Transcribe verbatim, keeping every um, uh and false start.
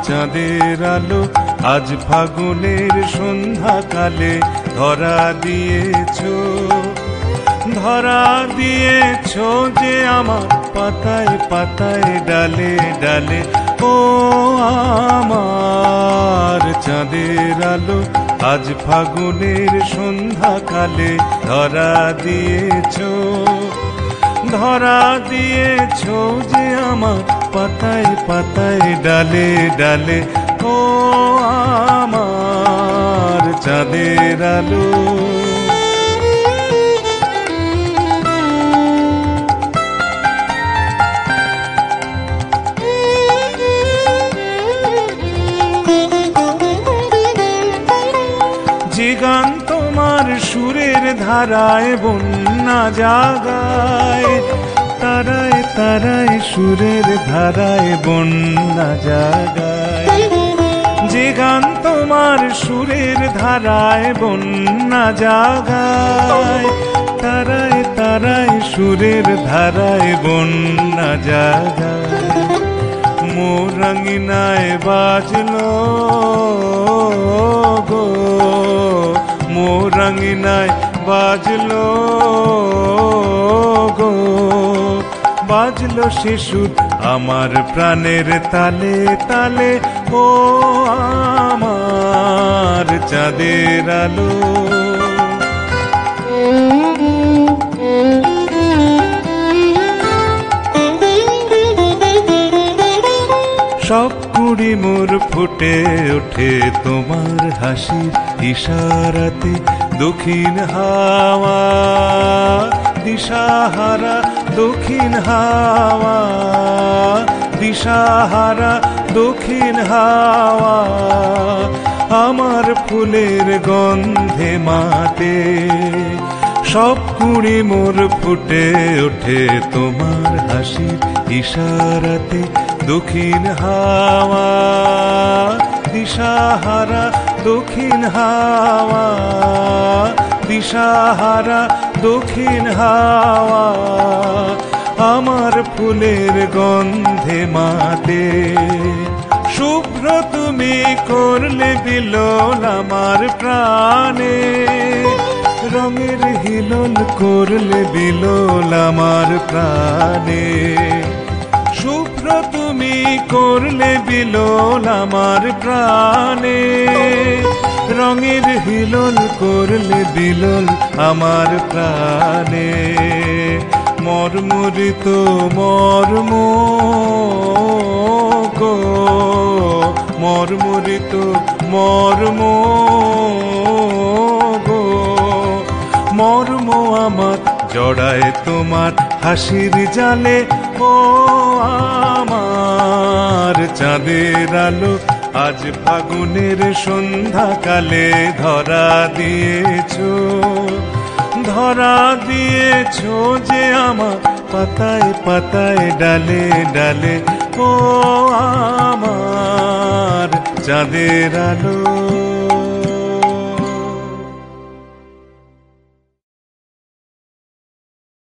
চাঁদের আলো আজ ফাগুনের সন্ধ্যাকালে ধরা দিয়েছো, ধরা দিয়েছো যে আমার পাতায় পাতায় ডালে ডালে। ও আমার চাঁদের আলো আজ ফাগুনের সন্ধ্যাকালে ধরা দিয়েছো, ধরা দিয়েছো যে আমার পাতায় পাতায় ডালে ডালে। ও আমার চাঁদের আলো। যে গান তোমার সুরের ধারায় বন্যা জাগায়, তারায় তারায় সুরের ধারায় বন্যা জাগায়। যে গান তোমার সুরের ধারায় বন্যা জাগায়, তারায় তারায় সুরের ধারায় বন্যা জাগায়। মোর রঙিনায় বাজলো গো, মোর রঙিনায় বাজলো গো, বাজলো শিশুর আমার প্রাণের তালে তালে। ও আমার চাঁদের আলো। সব কুড়ি মোর ফুটে ওঠে তোমার হাসির ইশারাতে, দক্ষিণ হাওয়া দিশাহারা, দক্ষিণ হাওয়া দিশাহারা, দক্ষিণ হাওয়া আমার ফুলের গন্ধে মাতে। সব কুড়ি মোর ফুটে ওঠে তোমার হাসির ইশারাতে, দক্ষিণ হাওয়া দিশাহারা, দক্ষিণ হাওয়া দিশাহারা, দক্ষিণ হাওয়া আমার ফুলের গন্ধে মাতে। শুভ্র তুমি করলে বিলোল আমার প্রাণে, রঙের হিলোল করলে বিলোল আমার প্রাণে। শুভ্র তুমি করলে বিলোল আমার প্রাণে, রঙের হিলোল করলে বিলোল আমার প্রাণে। মর্মরিত মর্ম গো, মর্মরিত মর্ম গো, মর্ম আমার জড়ায় তোমার হাসির জালে। ও আমার চাঁদের আলো আজ ফাগুনের সন্ধ্যাকালে ধরা দিয়েছো, ধরা দিয়েছো যে আমার পাতায় পাতায় ডালে ডালে। ও আমার চাঁদের আলো।